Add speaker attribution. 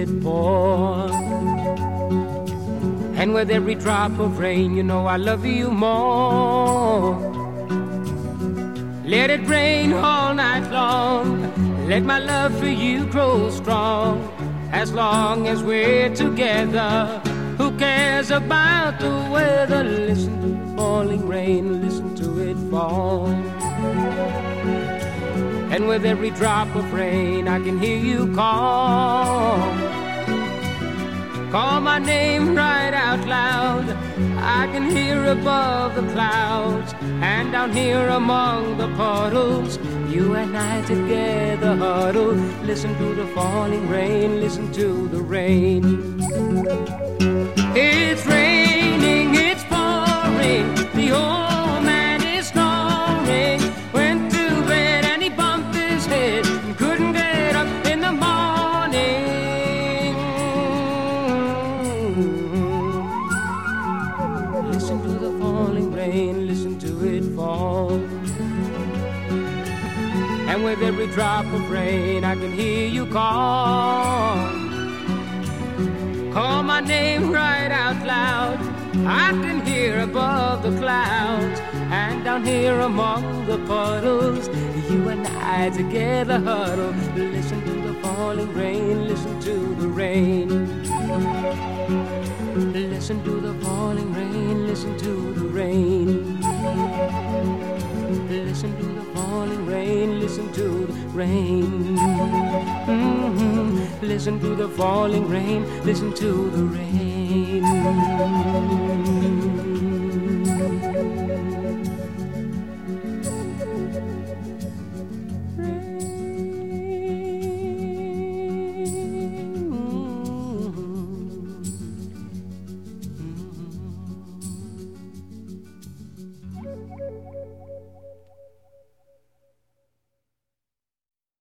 Speaker 1: it pour. And with every drop of rain, you know I love you more. Let it rain all night long. Let my love for you grow strong. As long as we're together, who cares about the weather? Listen to the falling rain, listen to it fall. And with every drop of rain, I can hear you call. Call my name right out loud. I can hear above the clouds, and down here among the puddles, you and I together huddle. Listen to the falling rain, listen to the rain. It's raining, it's pouring, the old man is snoring. Went to bed and he bumped his head and couldn't get up in the morning. Listen to the falling rain, listen to it fall. And with every drop of rain, I can hear you call. Call my name right out loud. I can hear above the clouds, and down here among the puddles, you and I together huddle. Listen to the falling rain, listen to the rain. Listen to the falling rain, listen to the rain. Listen to the falling rain, listen to the rain. Mm-hmm. Listen to the falling rain, listen to the rain.